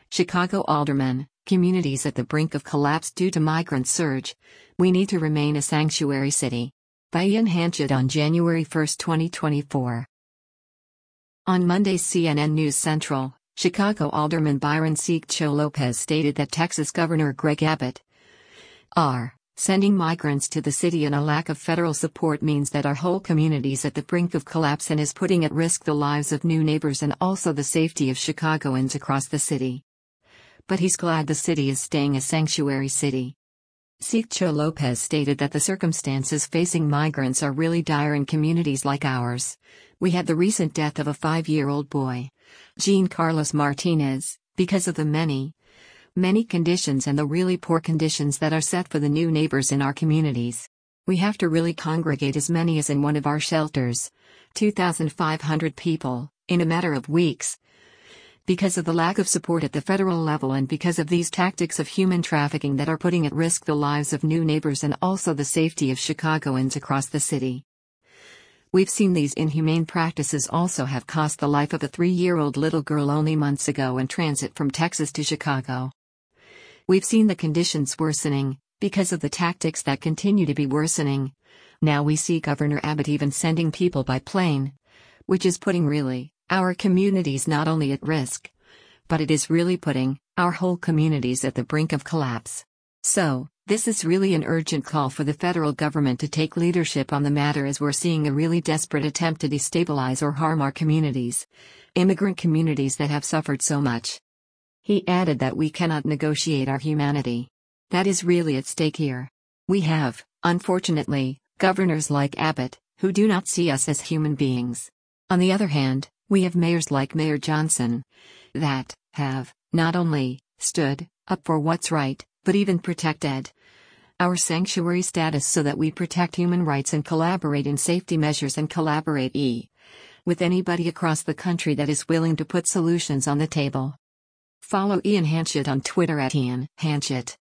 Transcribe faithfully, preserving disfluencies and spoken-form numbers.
Chicago alderman, communities at the brink of collapse due to migrant surge. We need to remain a sanctuary city. By Ian Hanchett on January first, twenty twenty-four. On Monday's C N N News Central, Chicago Alderman Byron Sigcho Lopez stated that Texas Governor Greg Abbott are sending migrants to the city and a lack of federal support means that our whole community is at the brink of collapse and is putting at risk the lives of new neighbors and also the safety of Chicagoans across the city. But he's glad the city is staying a sanctuary city. Sigcho Lopez stated that the circumstances facing migrants are really dire in communities like ours. We had the recent death of a five-year-old boy, Jean Carlos Martinez, because of the many, many conditions and the really poor conditions that are set for the new neighbors in our communities. We have to really congregate as many as in one of our shelters, two thousand five hundred people, in a matter of weeks. Because of the lack of support at the federal level and because of these tactics of human trafficking that are putting at risk the lives of new neighbors and also the safety of Chicagoans across the city. We've seen these inhumane practices also have cost the life of a three-year-old little girl only months ago in transit from Texas to Chicago. We've seen the conditions worsening, because of the tactics that continue to be worsening. Now we see Governor Abbott even sending people by plane, which is putting really our communities not only at risk, but it is really putting our whole communities at the brink of collapse. So, this is really an urgent call for the federal government to take leadership on the matter as we're seeing a really desperate attempt to destabilize or harm our communities, immigrant communities that have suffered so much. He added that we cannot negotiate our humanity. That is really at stake here. We have, unfortunately, governors like Abbott, who do not see us as human beings. On the other hand, we have mayors like Mayor Johnson that have not only stood up for what's right, but even protected our sanctuary status so that we protect human rights and collaborate in safety measures and collaborate e with anybody across the country that is willing to put solutions on the table. Follow Ian Hanchett on Twitter at Ian Hanchett.